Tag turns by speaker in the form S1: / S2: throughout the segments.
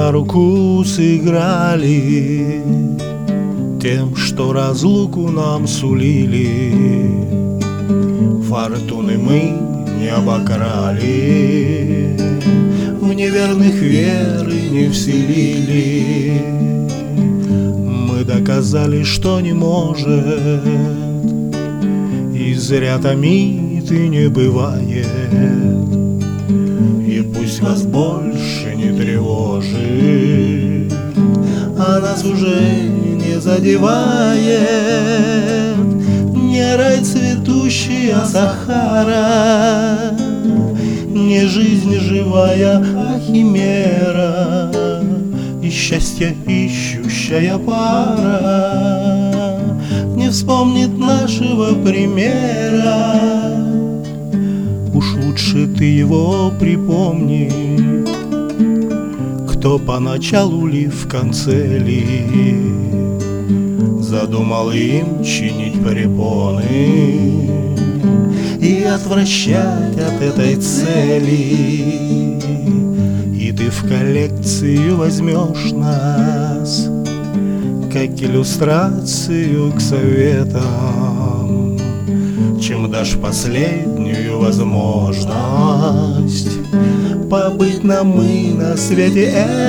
S1: на руку сыграли тем, что разлуку нам сулили. Фортуны мы не обокрали, в неверных веры не вселили. Мы доказали, что не может, и зря томит и не бывает. И пусть вас больше не тревожит, а нас уже не задевает не рай цветущий, а Сахара, не жизнь живая, а химера, и счастье ищущая пара не вспомнит нашего примера. Уж лучше ты его припомни, кто поначалу ли в конце ли задумал им чинить препоны и отвращать от этой цели. И ты в коллекцию возьмешь нас, как иллюстрацию к советам, чем дашь последнюю возможность побыть нам и на свете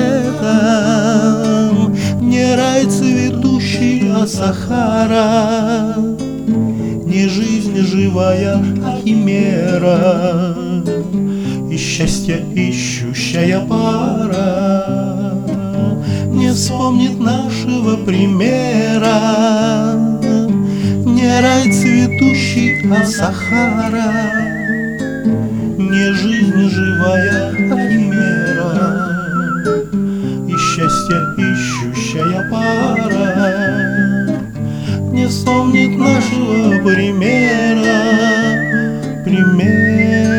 S1: этом. Не рай цветущий, а Сахара, не жизнь живая, а химера, и счастье ищущая пара не вспомнит нашего примера. Не рай цветущий, а Сахара, не жизнь живая, а химера, и счастье ищущая пара не вспомнит нашего примера.